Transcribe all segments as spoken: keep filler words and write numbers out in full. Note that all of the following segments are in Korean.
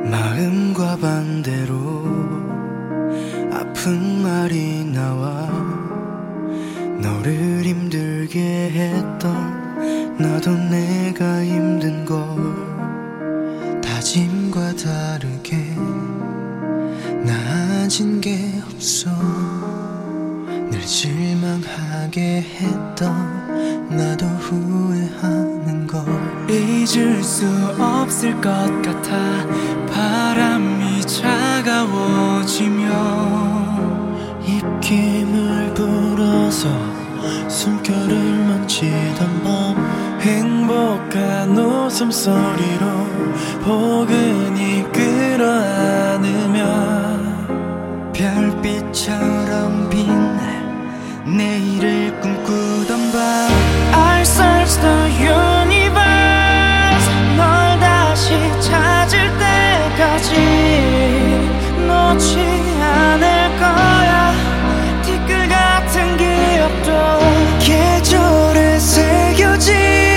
마음과 반대로 아픈 말이 나와 너를 힘들게 했던 나도 내가 힘든 걸 다짐과 다르게 나아진 게 없어 늘 실망하게 했던 나도 후회하는 걸 잊을 수 없을 것 같아 바람이 차가워지며 입김을 불어서 숨결을 만지던 밤 행복한 웃음소리로 포근히 끌어안으며 별빛처럼 빛날 내일을 꿈꾸던 밤 I search the universe 널 다시 찾을 때까지 놓지 않을 거야 티끌 같은 기억도 계절에 새겨진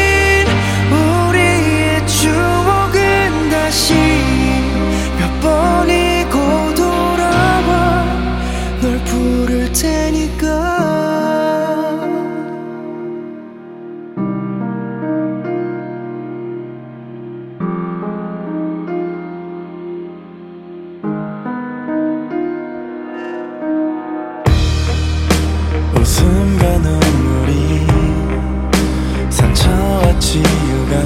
우리의 추억은 다시 몇 번이고 돌아와 널 부를 테니까 웃음과 눈물이 상처와 치유가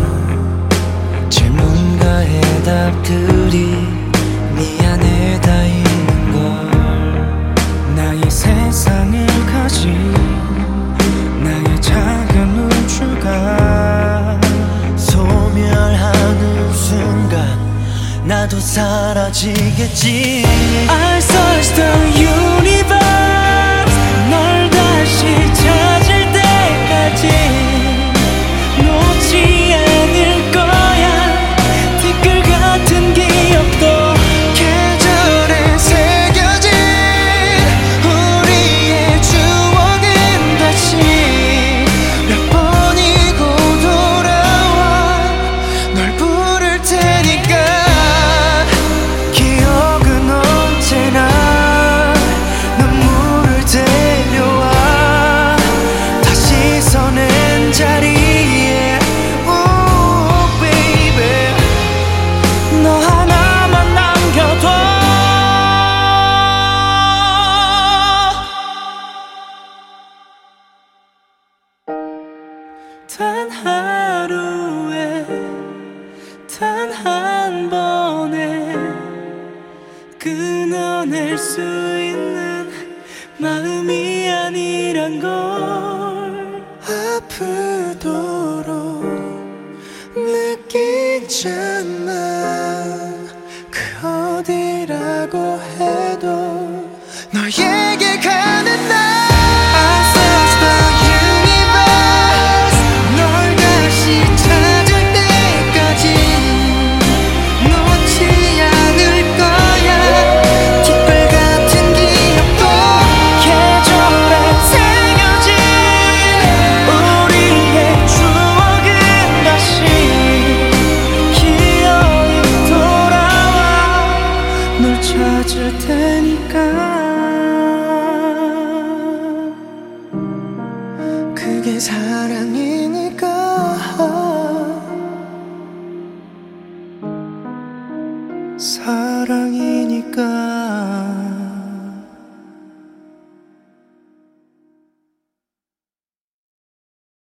질문과 해답들이 네 안에 다 있는 걸 나의 세상을 가진 나의 작은 우주가 소멸하는 순간 나도 사라지겠지 I search the universe 널 다시 찾을 때까지 놓지 않을 거야 티끌 같은 기억도 계절에 새겨진 우리의 추억은 다시 몇 번이고 돌아와 널 부를 테니까 기억은 언제나 눈물을 데려와 다시 서는 자리에 Oh baby 너 하나만 남겨둬 단 하루에 단 한 번에 끊어낼 수 있는 마음이 아니란 걸 아프도록 느끼잖아 그 어디라고 해도 너에게 가는 날 I search the universe 널 다시 찾을 때까지 놓지 않을 거야 티끌 같은 기억도 계절에 새겨진 우리의 추억은 다시 기어이 돌아와 널 찾을 테니까